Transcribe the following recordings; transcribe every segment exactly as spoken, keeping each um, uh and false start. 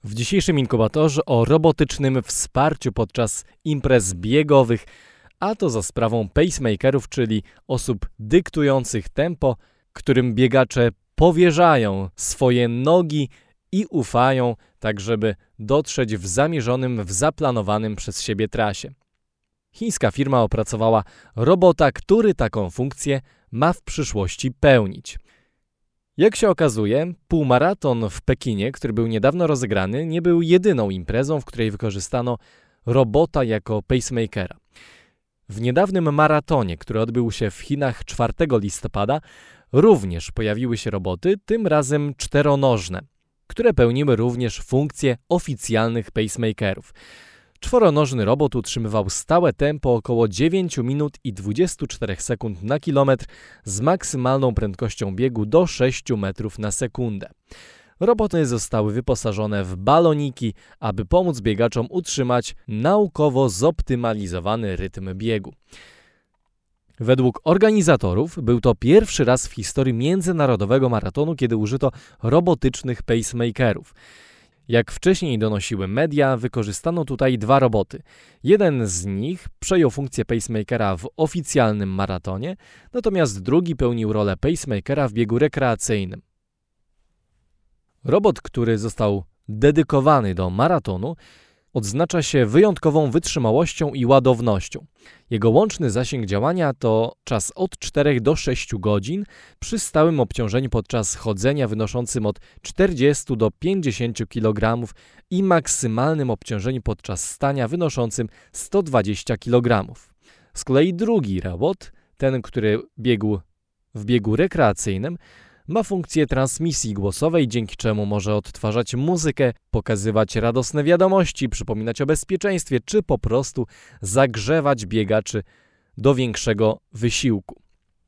W dzisiejszym inkubatorze o robotycznym wsparciu podczas imprez biegowych, a to za sprawą pacemakerów, czyli osób dyktujących tempo, którym biegacze powierzają swoje nogi i ufają, tak żeby dotrzeć w zamierzonym, w zaplanowanym przez siebie trasie. Chińska firma opracowała robota, który taką funkcję ma w przyszłości pełnić. Jak się okazuje, półmaraton w Pekinie, który był niedawno rozegrany, nie był jedyną imprezą, w której wykorzystano robota jako pacemakera. W niedawnym maratonie, który odbył się w Chinach czwartego listopada, również pojawiły się roboty, tym razem czteronożne, które pełniły również funkcję oficjalnych pacemakerów. Czworonożny robot utrzymywał stałe tempo około dziewięć minut i dwadzieścia cztery sekund na kilometr z maksymalną prędkością biegu do sześć metrów na sekundę. Roboty zostały wyposażone w baloniki, aby pomóc biegaczom utrzymać naukowo zoptymalizowany rytm biegu. Według organizatorów był to pierwszy raz w historii międzynarodowego maratonu, kiedy użyto robotycznych pacemakerów. Jak wcześniej donosiły media, wykorzystano tutaj dwa roboty. Jeden z nich przejął funkcję pacemakera w oficjalnym maratonie, natomiast drugi pełnił rolę pacemakera w biegu rekreacyjnym. Robot, który został dedykowany do maratonu, odznacza się wyjątkową wytrzymałością i ładownością. Jego łączny zasięg działania to czas od czterech do sześciu godzin przy stałym obciążeniu podczas chodzenia wynoszącym od czterdziestu do pięćdziesięciu kilogramów i maksymalnym obciążeniu podczas stania wynoszącym sto dwadzieścia kilogramów. Z kolei drugi robot, ten, który biegł w biegu rekreacyjnym, ma funkcję transmisji głosowej, dzięki czemu może odtwarzać muzykę, pokazywać radosne wiadomości, przypominać o bezpieczeństwie, czy po prostu zagrzewać biegaczy do większego wysiłku.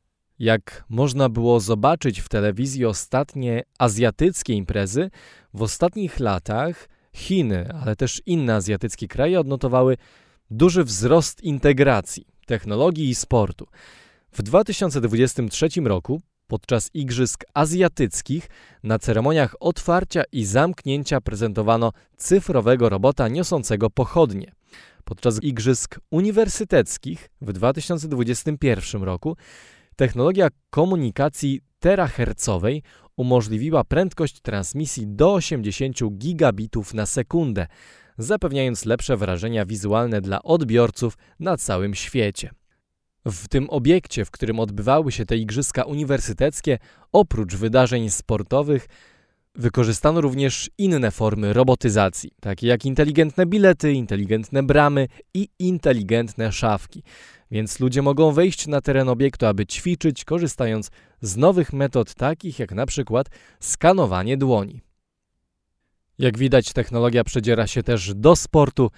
Jak można było zobaczyć w telewizji ostatnie azjatyckie imprezy, w ostatnich latach Chiny, ale też inne azjatyckie kraje odnotowały duży wzrost integracji, technologii i sportu. W dwa tysiące dwudziestym trzecim roku podczas Igrzysk Azjatyckich na ceremoniach otwarcia i zamknięcia prezentowano cyfrowego robota niosącego pochodnie. Podczas Igrzysk Uniwersyteckich w dwa tysiące dwudziestym pierwszym roku technologia komunikacji terahercowej umożliwiła prędkość transmisji do osiemdziesięciu gigabitów na sekundę, zapewniając lepsze wrażenia wizualne dla odbiorców na całym świecie. W tym obiekcie, w którym odbywały się te igrzyska uniwersyteckie, oprócz wydarzeń sportowych, wykorzystano również inne formy robotyzacji, takie jak inteligentne bilety, inteligentne bramy i inteligentne szafki. Więc ludzie mogą wejść na teren obiektu, aby ćwiczyć, korzystając z nowych metod, takich jak na przykład skanowanie dłoni. Jak widać, technologia przedziera się też do sportu.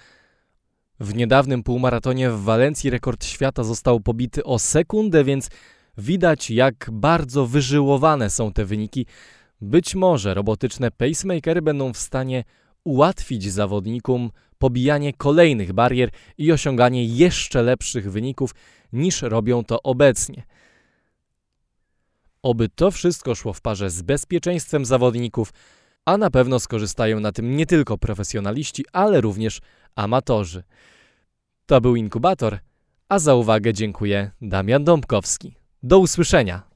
W niedawnym półmaratonie w Walencji rekord świata został pobity o sekundę, więc widać, jak bardzo wyżyłowane są te wyniki. Być może robotyczne pacemakery będą w stanie ułatwić zawodnikom pobijanie kolejnych barier i osiąganie jeszcze lepszych wyników, niż robią to obecnie. Oby to wszystko szło w parze z bezpieczeństwem zawodników, a na pewno skorzystają na tym nie tylko profesjonaliści, ale również amatorzy. To był Inkubator, a za uwagę dziękuję Damian Dąbkowski. Do usłyszenia!